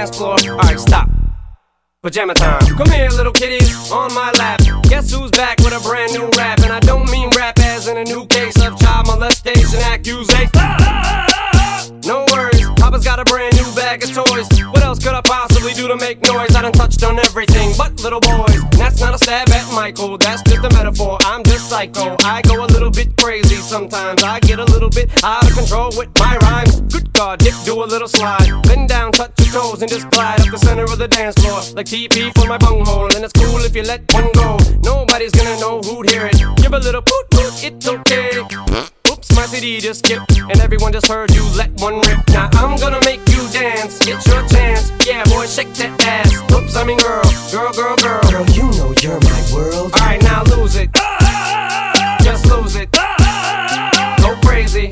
dance floor. Alright, stop. Pajama time. Come here, little kitties, on my lap. Guess who's back with a brand new rap? And I don't mean rap as in a new case of child molestation accusation. No worries, Papa's got a brand new bag of toys. What else could I possibly do to make noise? I done touched on everything but little boys. And that's not a stab at Michael, that's just a metaphor. I'm just psycho, I go a little bit crazy sometimes. I get a little bit out of control with my rhymes. Good God, Dick, do a little slide. Bend down, touch your toes, and just glide up the center of the dance floor like TP for my bunghole. And it's cool if you let one go. Nobody's gonna know who'd hear it. Give a little poot poot, it's okay. Oops, my CD just skipped, and everyone just heard you let one rip. Now I'm gonna make you dance, get your chance. Yeah, boy, shake that ass. Oops, I mean girl, girl, girl, girl. Girl, you know you're my world. Alright, now lose it. Just lose it. Go crazy.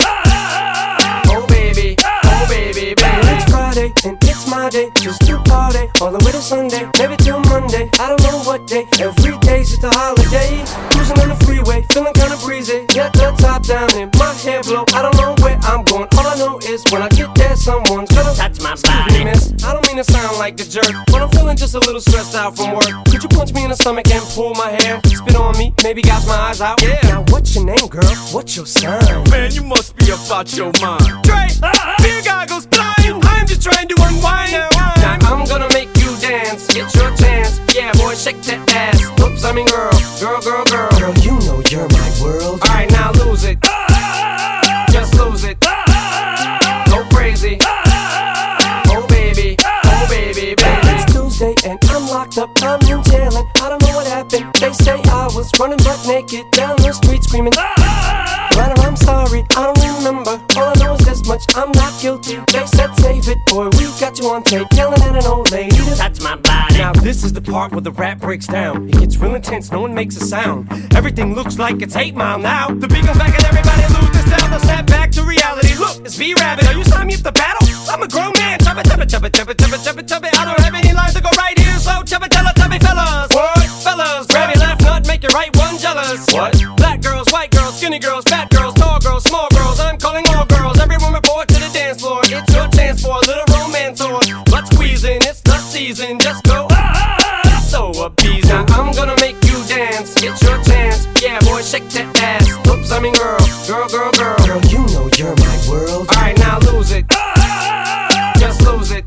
Oh baby, baby. It's Friday and it's my day, just to party all the way to Sunday, maybe till Monday. I don't know what day. Every day's just a holiday. Cruising on the freeway, feeling kinda breezy. Got the top down and my hair blow. I don't know where I'm going. All I know is when I get there, someone's gonna touch my Excuse body. me, miss, I don't mean to sound like a jerk, but I'm feeling just a little stressed out from work. Could you punch me in the stomach and pull my hair? Spit on me, maybe gouge my eyes out. Yeah. Now what's your name, girl? What's your sign? Man, you must be about your mind. Dre, beer goggles flying. I'm just trying to unwind. Now I'm gonna make you dance, get your chance. Yeah, boy, shake that ass. Oops, I mean girl, girl, girl, girl. Girl, you know you're my world. Alright, now lose it. Just lose it. Go crazy. Oh baby, baby. It's Tuesday and I'm locked up, I'm in jail and I don't know what happened. They say I was running butt naked down the street screaming. But I'm sorry, I don't remember. All I know is this much, I'm not guilty. They said save it, boy, we got you on tape yelling at an old lady to Touch my body. Now this is the part where the rap breaks down. It gets real intense, no one makes a sound. Everything looks like it's 8 Mile now. The beat goes back and everybody lose the sound. They'll snap back to reality. Look, it's B-Rabbit. Are you signing me up to battle? I'm a grown man. Chub it. I don't have any lines to go right here, so chub it, fellas. What? Fellas, grab your left nut, make your right one jealous. What? Black girls, white girls, skinny girls, fat girls, tall girls, small girls. I'm calling all girls. Everyone report to the dance floor. It's your chance for a little romance or butt squeezing. It's the season. Just go. So appeasing. Now I'm gonna make you dance. Get your chance. Yeah, boy, shake that ass. Oops, I mean girl, girl, girl, girl. Girl, you know you're my world. Alright, now lose it. Just lose it.